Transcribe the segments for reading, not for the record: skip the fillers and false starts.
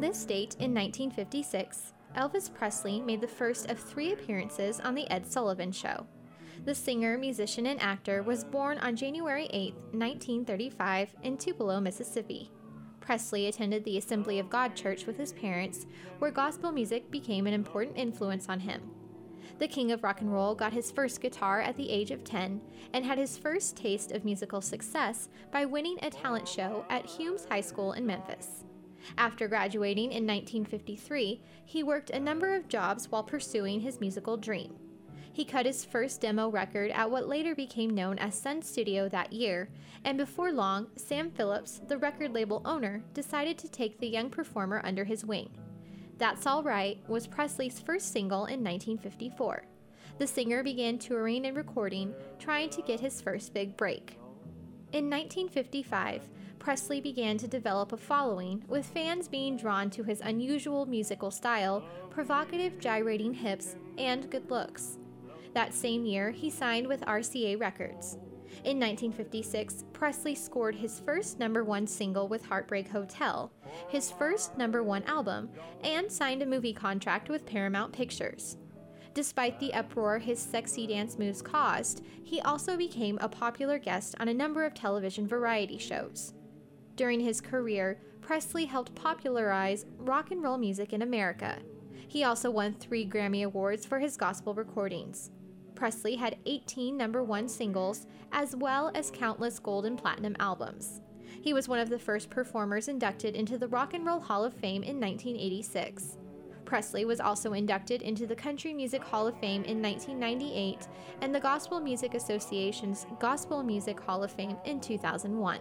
this date in 1956, Elvis Presley made the first of 3 appearances on The Ed Sullivan Show. The singer, musician, and actor was born on January 8, 1935, in Tupelo, Mississippi. Presley attended the Assembly of God Church with his parents, where gospel music became an important influence on him. The king of rock and roll got his first guitar at the age of 10 and had his first taste of musical success by winning a talent show at Humes High School in Memphis. After graduating in 1953, he worked a number of jobs while pursuing his musical dream. He cut his first demo record at what later became known as Sun Studio that year, and before long, Sam Phillips, the record label owner, decided to take the young performer under his wing. That's All Right was Presley's first single in 1954. The singer began touring and recording, trying to get his first big break. In 1955, Presley began to develop a following, with fans being drawn to his unusual musical style, provocative gyrating hips, and good looks. That same year, he signed with RCA Records. In 1956, Presley scored his first #1 single with Heartbreak Hotel, his first #1 album, and signed a movie contract with Paramount Pictures. Despite the uproar his sexy dance moves caused, he also became a popular guest on a number of television variety shows. During his career, Presley helped popularize rock and roll music in America. He also won 3 Grammy Awards for his gospel recordings. Presley had 18 #1 singles, as well as countless gold and platinum albums. He was one of the first performers inducted into the Rock and Roll Hall of Fame in 1986. Presley was also inducted into the Country Music Hall of Fame in 1998 and the Gospel Music Association's Gospel Music Hall of Fame in 2001.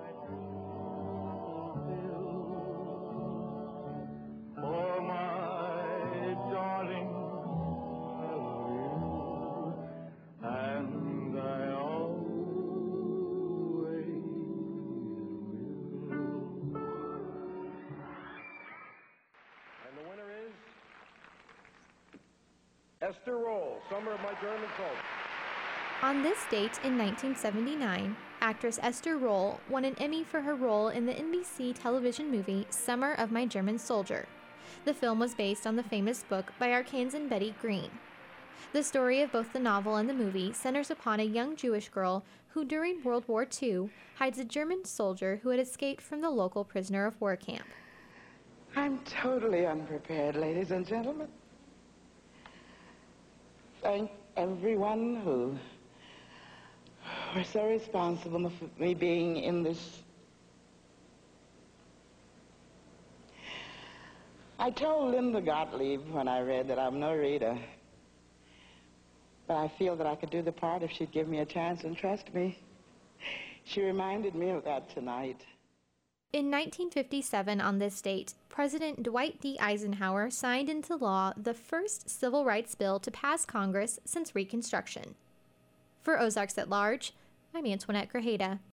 Esther Roll, Summer of My German Soul. On this date in 1979, actress Esther Roll won an Emmy for her role in the NBC television movie Summer of My German Soldier. The film was based on the famous book by Arkansan Betty Green. The story of both the novel and the movie centers upon a young Jewish girl who during World War II hides a German soldier who had escaped from the local prisoner of war camp. I'm totally unprepared, ladies and gentlemen. Thank everyone who were so responsible for me being in this. I told Linda Gottlieb when I read that I'm no reader, but I feel that I could do the part if she'd give me a chance and trust me. She reminded me of that tonight. In 1957, on this date, President Dwight D. Eisenhower signed into law the first civil rights bill to pass Congress since Reconstruction. For Ozarks at Large, I'm Antoinette Grajeda.